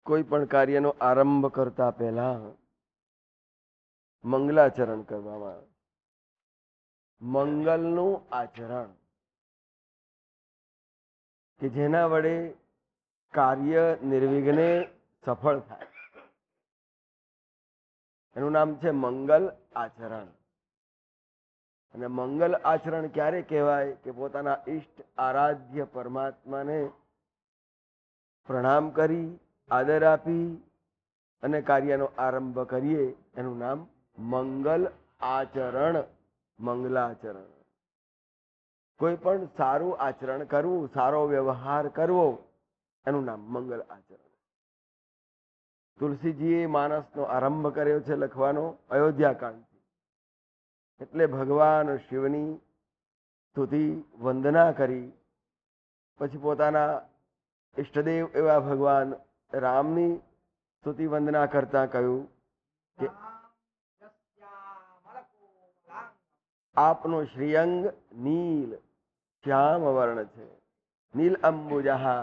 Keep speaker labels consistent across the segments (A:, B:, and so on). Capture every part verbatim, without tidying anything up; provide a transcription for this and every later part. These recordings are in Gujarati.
A: કોઈ પણ કાર્યનો આરંભ કરતા પહેલા મંગલાચરણ કરવામાં આવે. મંગલનું આચરણ કે જેના વડે કાર્ય નિર્વિઘ્ને સફળ થાય, એનું નામ છે મંગલ આચરણ. અને મંગલ આચરણ ક્યારે કહેવાય? કે પોતાના ઈષ્ટ આરાધ્ય પરમાત્માને પ્રણામ કરી, આદર આપી અને કાર્યનો આરંભ કરીએ, એનું નામ મંગલ આચરણ, મંગલાચરણ. કોઈ પણ સારું આચરણ કરવું, સારો વ્યવહાર કરવો, એનું નામ મંગલ આચરણ. તુલસીજીએ માનસનો આરંભ કર્યો છે લખવાનો અયોધ્યાકાંડથી. એટલે ભગવાન શિવની સ્તુતિ વંદના કરી, પછી પોતાના ઈષ્ટદેવ એવા ભગવાન રામની સ્તુતિ વંદના કરતા કહ્યું કે આપનો શ્રીઅંગ નીલ શ્યામ વર્ણ છે, નીલ અંબુજા.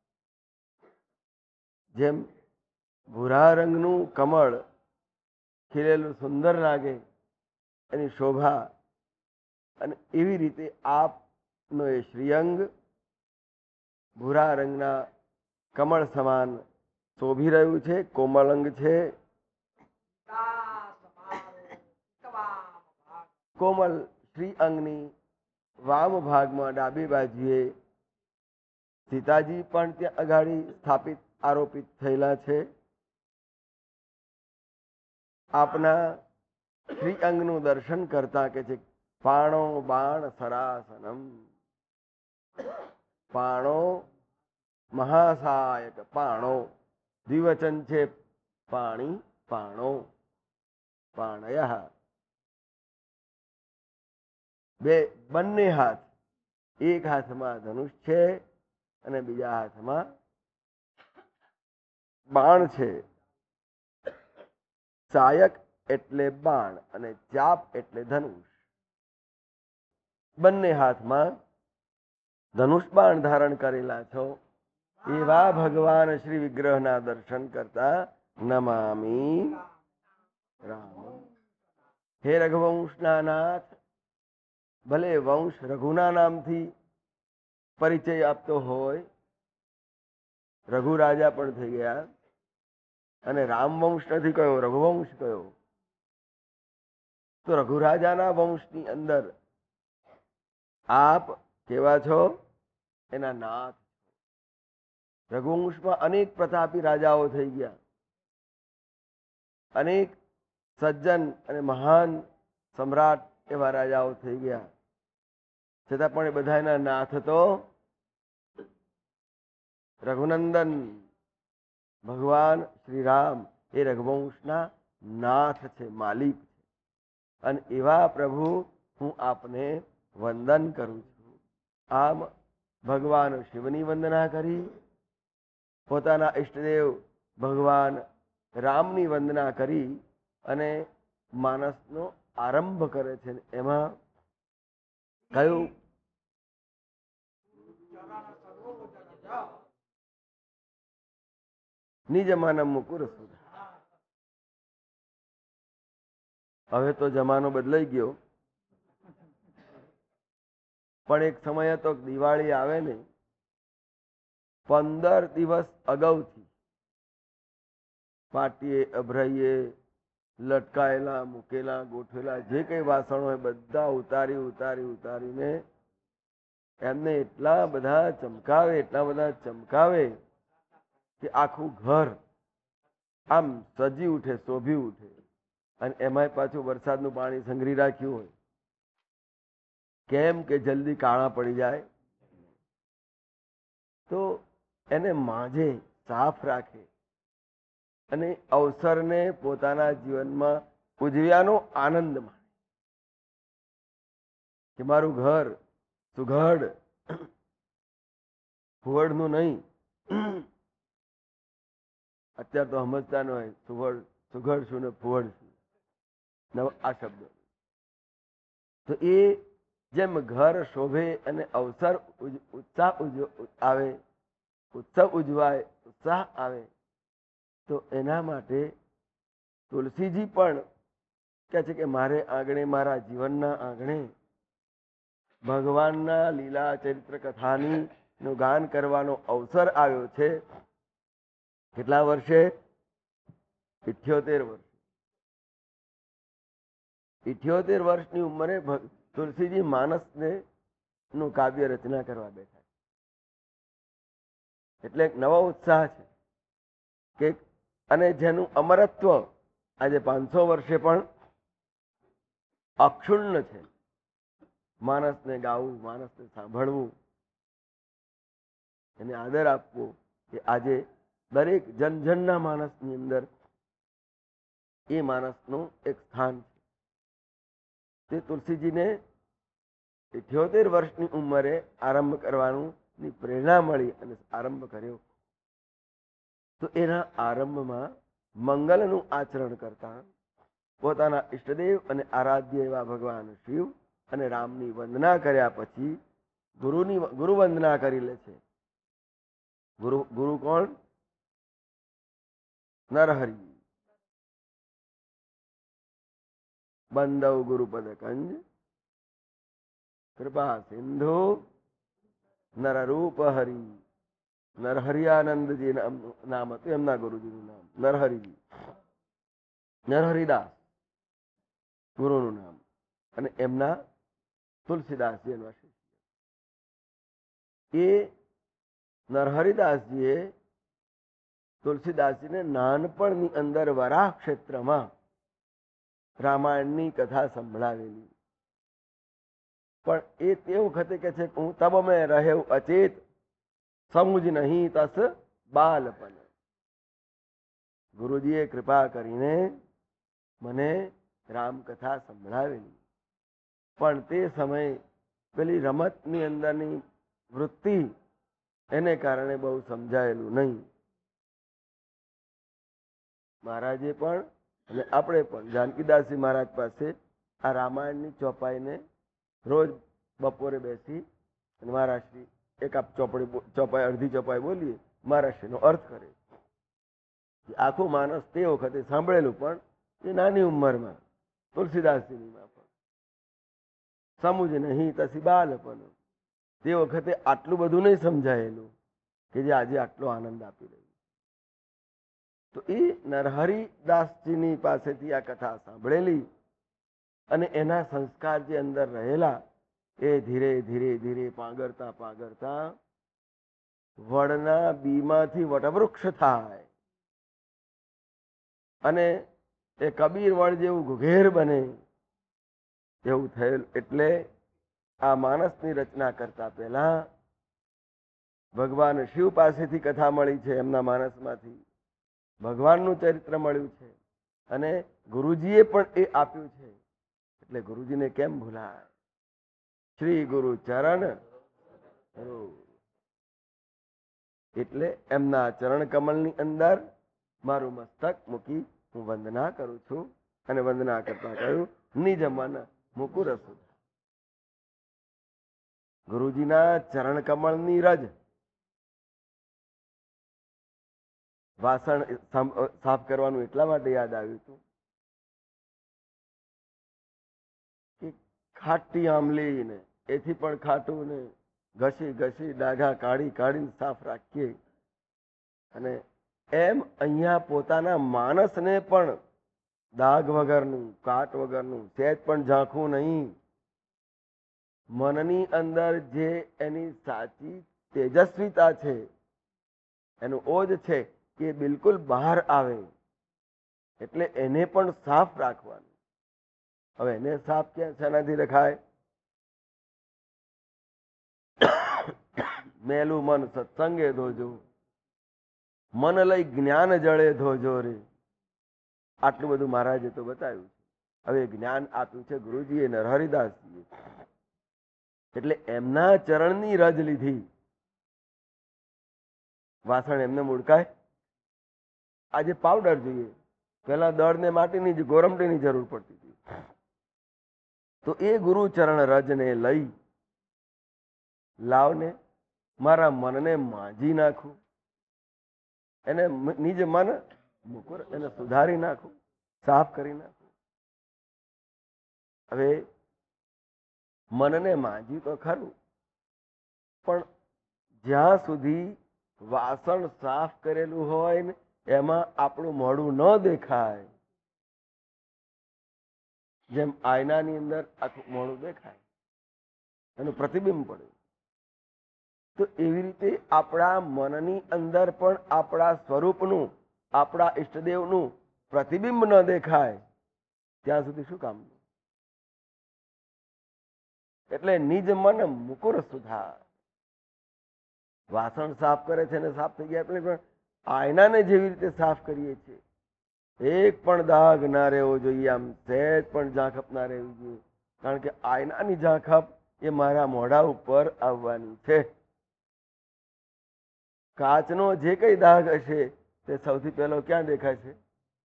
A: જેમ ભૂરા રંગનું કમળ ખીલેલું સુંદર લાગે, એની શોભા, અને એવી રીતે આપનો એ શ્રીઅંગ ભૂરા રંગના કમળ સમાન શોભી રહ્યું છે, કોમળ અંગ છે. કોમલ શ્રી અંગની વામ ભાગમાં ડાબી બાજુએ સીતાજી પણ ત્યાં અગાડી સ્થાપિત આરોપિત થયેલા છે. આપના શ્રી અંગનું દર્શન કરતા કે છે પાણો બાણ સરાસનમ. પાણો મહાસાયક, પાણો દ્વિવચન છે, પાણી પાણો, પાણય. બે બંને હાથ, એક હાથમાં ધનુષ છે અને બીજા હાથમાં બાણ છે. સાયક એટલે બાણ અને ચાપ એટલે ધનુષ. બંને હાથમાં ધનુષ બાણ ધારણ કરેલા છો એવા ભગવાન શ્રી વિગ્રહના દર્શન કરતા નમામી રામ. હે રઘુવંશના નાથ, ભલે વંશ રઘુના નામથી પરિચય આપતો હોય, રઘુ રાજા પણ થઈ ગયા, અને રામ વંશ નથી કયો, રઘુવંશ કયો, તો રઘુ રાજાના વંશની અંદર આપ કેવા છો? એના નાથ. રઘુવંશમાં અનેક પ્રતાપી રાજાઓ થઈ ગયા, અનેક સજ્જન અને મહાન સમ્રાટ એવા રાજાઓ થઈ ગયા, છતાં પણ એ બધાના નાથ તો રઘુનંદન ભગવાન શ્રી રામ એ રઘુવંશના નાથ છે, માલિક છે. અને એવા પ્રભુ હું આપને વંદન કરું છું. આમ ભગવાન શિવની વંદના કરી, પોતાના ઈષ્ટદેવ ભગવાન રામની વંદના કરી અને માનસનો આરંભ કરે છે. એમાં કયું? નિજમાનમ મુકુર સુધા. હવે તો જમાનો બદલાઈ ગયો, પણ એક સમય હતો દિવાળી આવે ને પંદર દિવસ અગાઉથી પાટીએ, અભરાઈએ, લટકાયેલા, મૂકેલા, ગોઠવેલા જે કઈ વાસણો હોય બધા ઉતારી ઉતારી ઉતારીને એમને એટલા બધા ચમકાવે, એટલા બધા ચમકાવે કે આખું ઘર આમ સજી ઉઠે, શોભી ઉઠે. અને એમાંય પાછું વરસાદનું પાણી સંઘરી રાખ્યું હોય. કેમ કે જલ્દી કાળા પડી જાય, તો એને માજે, સાફ રાખે અને અવસરને પોતાના જીવનમાં ઉજવ્યાનો આનંદ માણે કે મારું ઘર સુઘડ, ફુવડનું નહીં. અત્યારે તો સમજતા ન હોય સુઘડ સુઘડ છું ને ફુવડ છું, આ શબ્દ. તો એ જેમ ઘર શોભે અને અવસર ઉત્સાહ આવે, ઉત્સવ ઉજવાય, ઉત્સાહ આવે, તો એના માટે તુલસીજી પણ કહે છે કે મારે આંગણે, મારા જીવનના આંગણે ભગવાનના લીલા ચરિત્ર કથાની નું ગાન કરવાનો અવસર આવ્યો છે. કેટલા વર્ષે? ઇઠ્યોતેર વર્ષ. ઇઠ્યોતેર વર્ષની ઉંમરે તુલસીજી માનસને નું કાવ્ય રચના કરવા બેઠા, એટલે એક નવો ઉત્સાહ છે કે, અને જેનું અમરત્વ આજે પાંચસો વર્ષે પણ અક્ષુણ્ણ છે. માનસને ગાવું, માનસને સાંભળવું, એને આદર આપવો, કે આજે દરેક જન જનના માનસની અંદર એ માનસનું એક સ્થાન છે. તે તુલસીજીને ઇઠ્યોતેર વર્ષની ઉંમરે આરંભ કરવાનું ની પ્રેરણા મળી અને આરંભ કર્યો. તો એના આરંભમાં મંગલનું આચરણ કરતા પોતાના ઈષ્ટદેવ અને આરાધ્ય એવા ભગવાન શિવ અને રામની વંદના કર્યા પછી ગુરુની ગુરુ વંદના કરી લે છે. ગુરુ ગુરુ કોણ? નરહરિ. બંદવ ગુરુપદ કંજ કૃપા સિંધુ નરરૂપ હરિ. નરહરિયાનંદજી નામ હતું એમના ગુરુજીનું નામ, નરહરિજી. નરહરિદાસ ગુરુનું નામ, અને એમના તુલસીદાસજી એમના શિષ્ય. એ નરહરિદાસજીએ તુલસીદાસજીને નાનપણની અંદર વરાહ ક્ષેત્રમાં રામાયણની કથા સંભળાવેલી. પણ એ તે વખતે કે છે, હું તબ મેં રહેવ અચેત, સમુજ નહીં તસ બાલપન. ગુરુજીએ કૃપા કરીને મને રામકથા સંભળાવેલી, પણ તે સમયે પેલી રમતની અંદરની વૃત્તિ એને કારણે બહુ સમજાયેલું નહીં. મહારાજે પણ અને આપણે પણ જાનકીદાસજી મહારાજ પાસે આ રામાયણની ચોપાઈને રોજ બપોરે બેસી અને મહારાજશ્રી એક આપ ચોપડી ચોપાઈ અડધી ચોપાઈ બોલીએ, મહારાજશ્રીનો અર્થ કરે. આખું માનસ તે વખતે સાંભળેલું, પણ એ નાની ઉંમરમાં તુલસીદાસજીની પણ સમુજ નહીં તસી બાલપન. તે વખતે આટલું બધું નહીં સમજાયેલું કે જે આજે આટલો આનંદ આપી રહ્યું. તો એ નરહરિદાસજીની પાસેથી આ કથા સાંભળેલી અને એના સંસ્કાર જે અંદર રહેલા એ ધીરે ધીરે ધીરે પાંગરતા પાંગરતા વડના બીમાંથી વટવૃક્ષ થાય અને એ કબીર વડ જેવું ઘુઘેર બને એવું થયેલું. એટલે આ માનસની રચના કરતા પહેલા ભગવાન શિવ પાસેથી કથા મળી છે, એમના માનસમાંથી ભગવાનનું ચરિત્ર મળ્યું છે, અને ગુરુજીએ પણ એ આપ્યું છે. એટલે ગુરુજીને કેમ ભૂલાય? શ્રી ગુરુ ચરણ, એટલે એમના ચરણ કમળની અંદર મારું મસ્તક મૂકી હું વંદના કરું છું. અને વંદના કરતા કહ્યું, નિજ મન મુકુર સુધ. ગુરુજીના ચરણ કમળની રજ વાસણ સાફ કરવાનું એટલા માટે યાદ આવ્યું હતું કે ખાટી આંબલી ને એથી પણ ખાટું ને ઘસી ઘસી ડાઘા કાઢી કાઢીને સાફ રાખીએ, અને એમ અહીંયા પોતાના માનસને પણ દાગ વગરનું, કાટ વગરનું, સહેજ પણ ઝાંખું નહીં, મનની અંદર જે એની સાચી તેજસ્વીતા છે, એનું ઓજ છે, કે બિલકુલ બહાર આવે. એટલે એને પણ સાફ રાખવાનું. હવે એને સાફ ક્યાં શેનાથી રખાય? મેલું મન સત્સંગે ધોજો, મન લઈ જ્ઞાન જળે ધોજો રે. આટલું બધું મહારાજે તો બતાવ્યું છે. હવે જ્ઞાન આપ્યું છે ગુરુજીએ, નરહરિદાસજીએ. એટલે એમના ચરણની રજ લીધી. વાસણ એમને મુડકાય? આજે પાવડર જોઈએ, પેલા દળ ને માટીની જ ગોરમટીની જરૂર પડતી હતી. તો એ ગુરુ ચરણ રજને લઈ લાવને મારા મનને માંજી નાખું. એને નિજ મન મુકુર એને સુધારી નાખું, સાફ કરી નાખું. હવે મનને માંજી તો ખરું, પણ જ્યાં સુધી વાસણ સાફ કરેલું હોય ને એમાં આપણું મોઢું ન દેખાય, જેમ આયનાની અંદર આખું મોઢું દેખાય, એનું પ્રતિબિંબ પડે, તો એવી રીતે આપણા મનની અંદર પણ આપણા સ્વરૂપનું, આપણા ઈષ્ટદેવનું પ્રતિબિંબ ન દેખાય ત્યાં સુધી શું કામ? એટલે નિજ મન મુકુર સુધાર. વાસણ સાફ કરે છે ને સાફ થઈ ગયા એટલે પણ આયનાને જેવી રીતે સાફ કરીએ છીએ, એક પણ દાગ ના રહેવો જોઈએ, આમ સહેજ પણ ઝાંખપ ના રહેવી જોઈએ. કારણ કે આયનાની ઝાંખપ એ મારા મોઢા ઉપર આવવાની છે. કાચનો જે કઈ દાગ હશે તે સૌથી પહેલો ક્યાં દેખાય છે?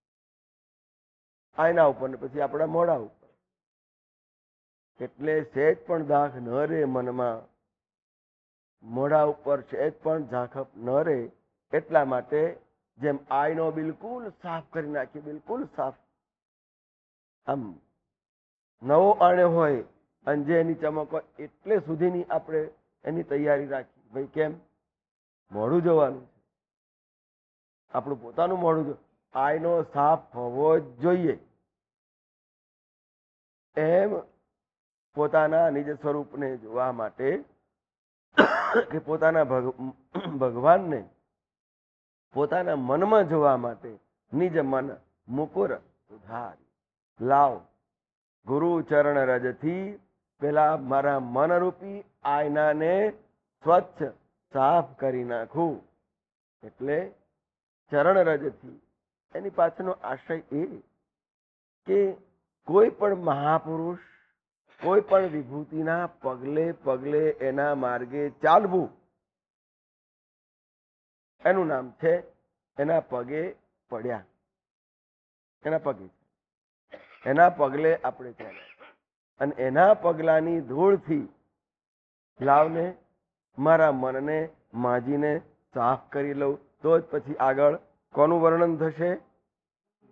A: આયના ઉપર ને પછી આપણા મોઢા ઉપર. એટલે સહેજ પણ દાગ ન રહે મનમાં, મોઢા ઉપર સહેજ પણ ઝાંખપ ન રહે, એટલા માટે જેમ આયનો બિલકુલ સાફ કરી નાખીએ, બિલકુલ સાફ, આમ નવો આણ્યો હોય અને જે એની ચમક હોય એટલે સુધીની આપણે એની તૈયારી રાખી. ભાઈ કેમ? મોઢું જોવાનું છે, આપણું પોતાનું મોઢું જો આયનો સાફ હોવો જ જોઈએ. એમ પોતાના નિજ સ્વરૂપને જોવા માટે કે પોતાના ભગવાનને પોતાના મનમાં જોવા માટે નિજ મન મુકુર સુધારી. લાવ ગુરુ ચરણ રજથી પેલા મારા મનરૂપી આયનાને સ્વચ્છ સાફ કરી નાખું. એટલે ચરણ રજથી એની પાછળનો આશય એ કે કોઈ પણ મહાપુરુષ કોઈ પણ વિભૂતિના પગલે પગલે એના માર્ગે ચાલવું, એનું નામ છે એના પગે પડ્યા. એના પગે એના પગલે આપણે ચાલ્યા અને એના પગલાની ધૂળથી લાવને મારા મનને માજીને સાફ કરી લઉં, તો જ પછી આગળ કોનું વર્ણન થશે?